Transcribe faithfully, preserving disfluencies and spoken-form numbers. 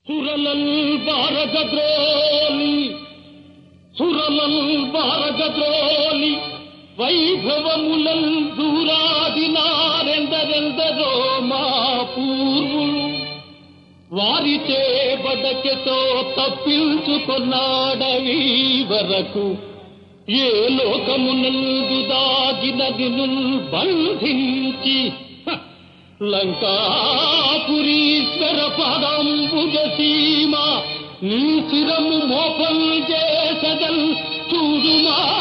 సురలల్ బారగద్రోలి సురలల్ బారగద్రోలి వైభవములల్ దూరాదినారెందరెందరో మా పూర్వులు వారిచే బడకెతో తప్పించుకొన్నాడవి వరకు ఏ లోకమునందు దాగినదిను బంధించి లంకాపురీశ్వర పదంబుజ సీమ నీ చిరము మోపం చేసదల్ చూడుమా.